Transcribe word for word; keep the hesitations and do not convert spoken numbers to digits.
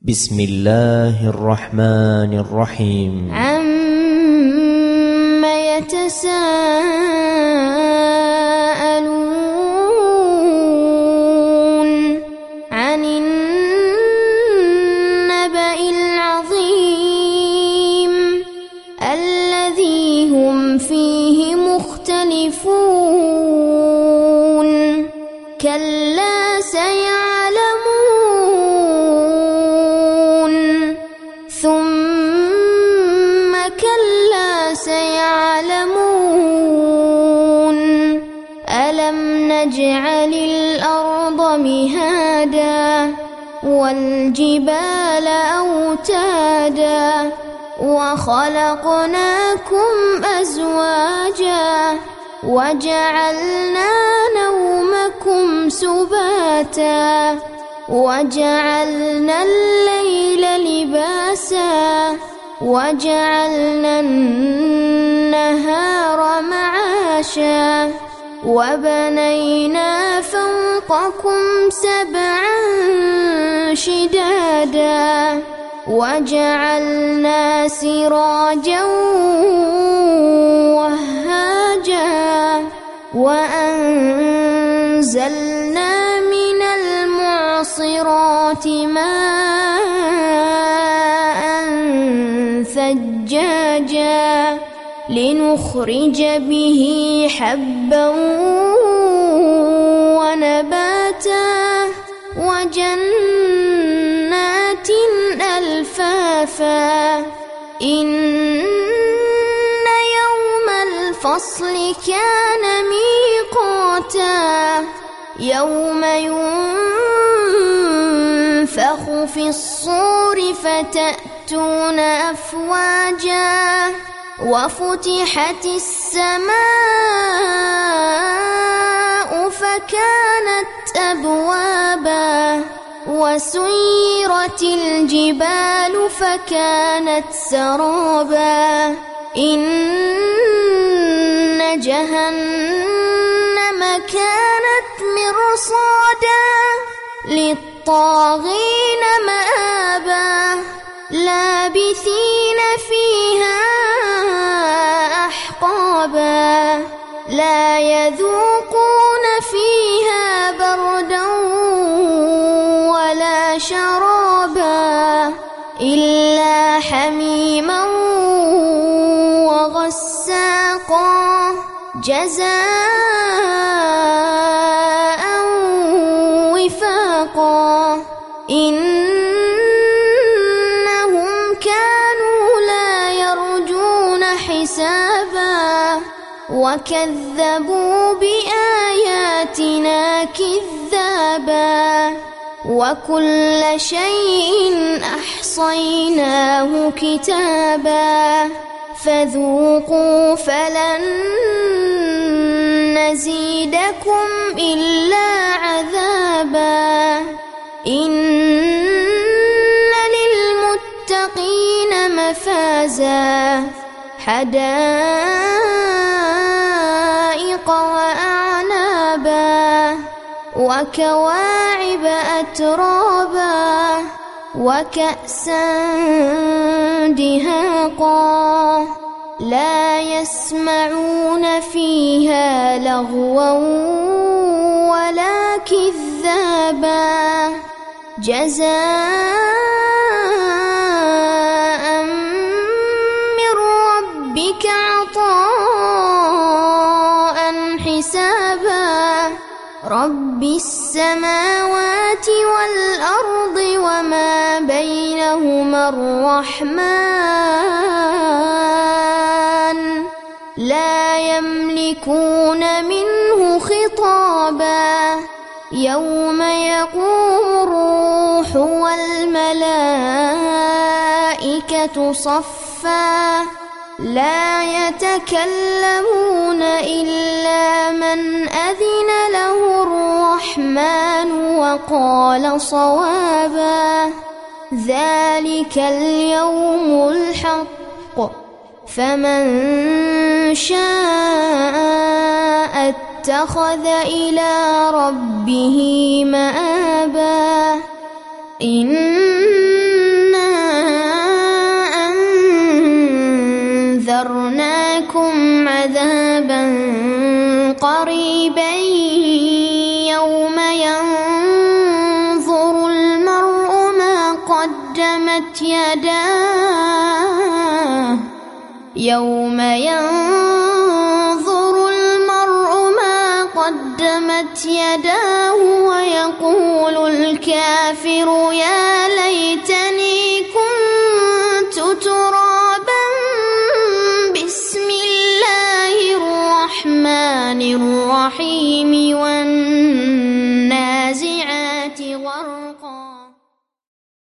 بسم الله الرحمن الرحيم. عَمَّ يتساءلون عن النبأ العظيم الذي هم فيه مختلفون كلا سيعلمون ثم كلا سيعلمون ألم نجعل الأرض مهادا والجبال أوتادا وخلقناكم أزواجا وجعلنا نومكم سباتا وجعلنا الليل لباسا وجعلنا النهار معاشا وبنينا فوقكم سبعا شدادا وجعلنا سراجا وهاجا وأنزلنا من المعصرات ماء ثجاجا لنخرج به حبا ونباتا وجنات ألفافا إن يوم الفصل كان ميقاتا يوم ينفخ في الصور فتأتون أفواجا وفتحت السماء فكانت أبوابا وسيرت الجبال فكانت سرابا إن جهنم كانت مرصادا للطاغين مآبا لابثين فيها أحقابا لا يذوقون فيها بردا ولا شرابا إلا حميما وغساقا جزاء وفاقا إنهم كانوا لا يرجون حسابا وكذبوا بآياتنا كذابا وكل شيء أحصيناه كتابا فذوقوا فلن نزيدكم إلا عذابا إن للمتقين مفازا حدائق وأعنابا وكواعب أترابا وكأسا دهاقا لا يسمعون فيها لغوا ولا كذابا جزاء من ربك عطاء حسابا رب السماوات والأرض وما بينهما الرحمن لا يملكون منه خطابا يوم يقوم الروح والملائكة صفا لا يتكلمون إلا من أذن له الرحمن وقال صوابا ذلك اليوم الحق فمن شاء اتخذ إلى ربه مآبا. إن قدمت يداه يوم ينظر المرء ما قدمت يداه ويقول الكافر يا ليتني